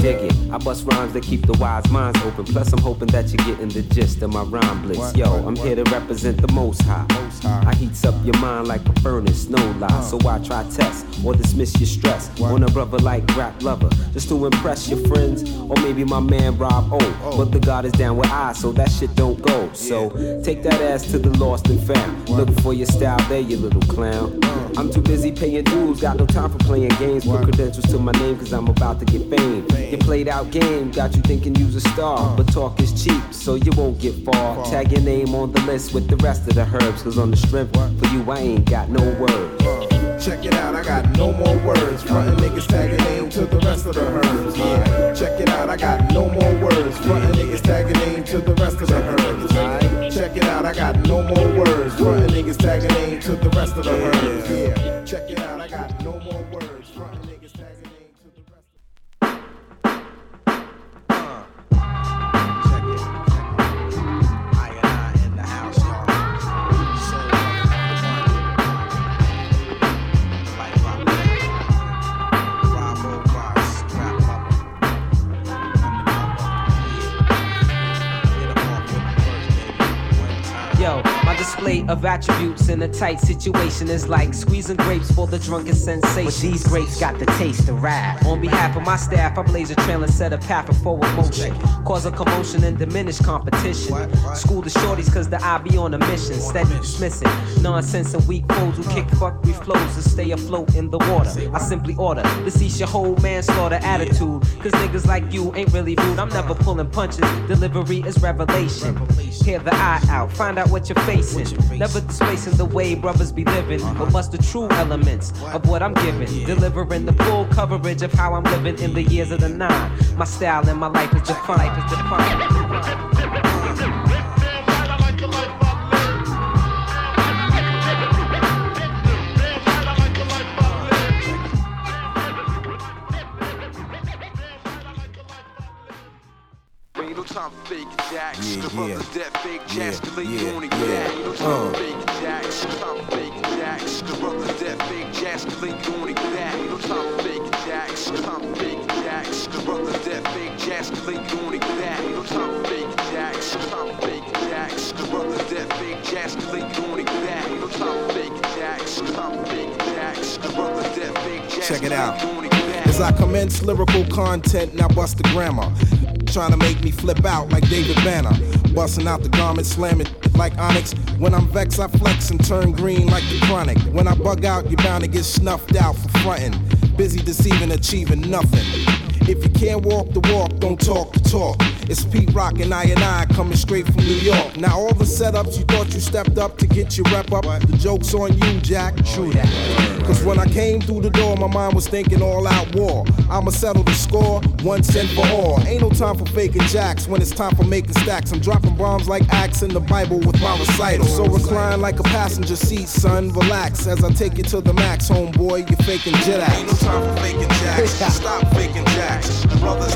dig it. I bust rhymes that keep the wise minds open. Plus I'm hoping that you're getting the gist of my rhyme blitz. Yo, I'm here to represent the Most High. I heats up your mind like a furnace, no lie. So I try test or dismiss your stress on a brother like Rap Lover, just to impress your friends or maybe my man Rob O. But the God is down with I, so that shit don't go. So take that ass to the lost and found. Looking for your style there, you little clown. I'm too busy paying dues, got no time for playing games. Put credentials to my name cause I'm about to get fame. Your played out game got you thinking you's a star, but talk is cheap so you won't get far. Tag your name on the list with the rest of the herbs, cause on the strength for you I ain't got no words. Check it out, I got no more words. Frontin' niggas tag your name to the rest of the herbs. Yeah. Check it out, I got no more words. Frontin' niggas tag your name to the rest of the herbs. Right. Check it out, I got no more words. Frontin' niggas tag your name to the rest of the herbs. Yeah. Check it out, I got no more words. Frontin' niggas tag your name to the rest of the Display of attributes in a tight situation is like squeezing grapes for the drunken sensation. But these grapes got the taste of rap. On behalf of my staff, I blaze a trail and set a path of forward motion. Cause a commotion and diminish competition. School the shorties cause the I be on a mission. Steady dismissing nonsense and weak foes who kick fuckery flows to stay afloat in the water. I simply order to cease your whole manslaughter attitude. Cause niggas like you ain't really rude. I'm never pulling punches. Delivery is revelation. Hear the eye out, find out what you're facing. Never displacing the way brothers be living, but what's the true elements of what I'm giving? Delivering the full coverage of how I'm living in the years of the 9. My style and my life is defined. Time for fake jacks. The brother that fake jacks can lay you on it. Ain't no time for fake jacks. Time for fake jacks. The brother that fake jacks can lay you on it. Ain't no time for fake jacks. Time for fake jacks. The brother that fake jacks can lay you on it. Ain't no time for fake jacks. Time for fake jacks. The brother that fake jacks can lay you on it. Ain't no time for fake jacks. Time for fake jacks. The brother that fake jacks. Check it out. As I commence lyrical content, now bust the grammar. Trying to make me flip out like David Banner. Busting out the garment, slamming like Onyx. When I'm vexed, I flex and turn green like the Chronic. When I bug out, you're bound to get snuffed out for frontin'. Busy deceiving, achieving nothing. If you can't walk the walk, don't talk the talk. It's Pete Rock and I coming straight from New York. Now all the setups you thought you stepped up to get your rep up, the joke's on you, Jack. True that. Cause when I came through the door, my mind was thinking all out war. I'ma settle the score, once and for all. Ain't no time for faking jacks when it's time for making stacks. I'm dropping bombs like Acts in the Bible with my recital. So recline like a passenger seat, son, relax as I take you to the max, homeboy, you're faking jet acts. Ain't no time for faking jacks, stop faking jacks. Brothers